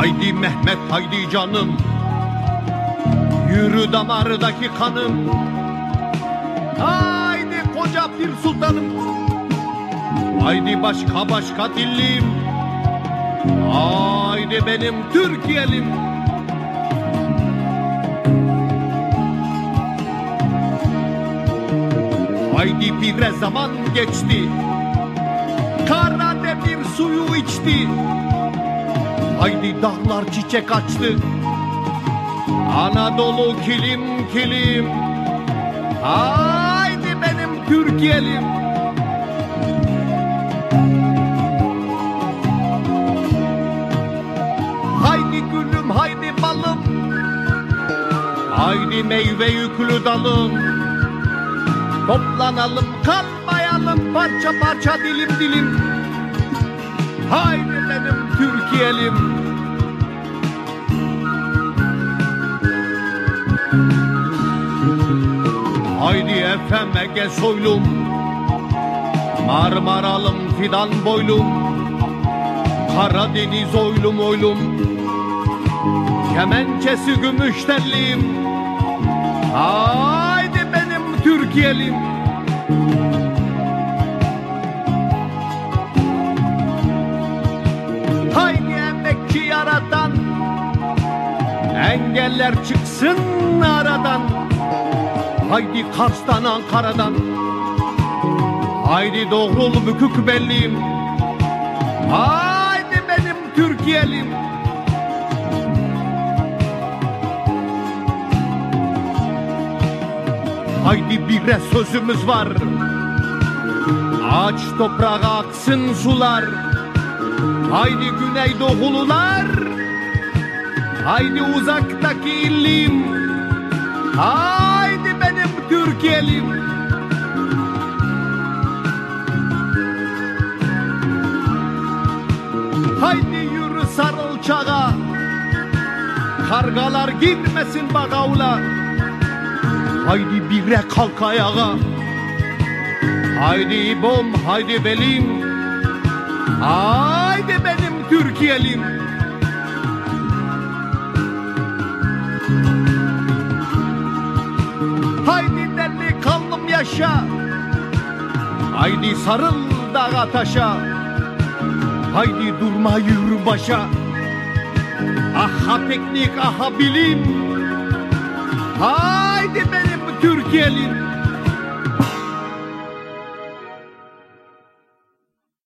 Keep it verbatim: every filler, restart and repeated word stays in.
Haydi Mehmet haydi canım, yürü damardaki kanım. Haydi koca Pir Sultanım, haydi başka başka dillim, haydi benim Türkiye'lim. Haydi bir zaman geçti, Karademir suyu içti. Haydi dağlar çiçek açtı, Anadolu kilim kilim. Haydi benim Türkiye'lim. Haydi gülüm haydi balım, haydi meyve yüklü dalım. Toplanalım kalmayalım, parça parça dilim dilim. Haydi benim Türkiye'lim. Haydi Efem Ege soylum, Marmaralım fidan boylum, Karadeniz oylum oylum, kemençesi gümüş telliyim. Haydi benim Türkiye'lim. Haydi emekçi yaratan, engeller çıksın aradan. Haydi Kars'tan Ankara'dan, haydi doğrul bükük belliyim. Haydi benim Türkiye'lim. Haydi bire sözümüz var, aç toprağa aksın sular. Haydi Güneydoğulular, haydi uzaktaki illim. Haydi benim Türkiye'lim. Haydi yürü sarıl çağa, kargalar girmesin bagavla. Haydi bire kalk ayağa, haydi İbom haydi belim. Haydi benim Türkiye'lim. Haydi delikanlım yaşa, haydi sarıl dağa taşa. Haydi durma yürü başa, aha teknik aha bilim. Haydi benim Türkiye'lim.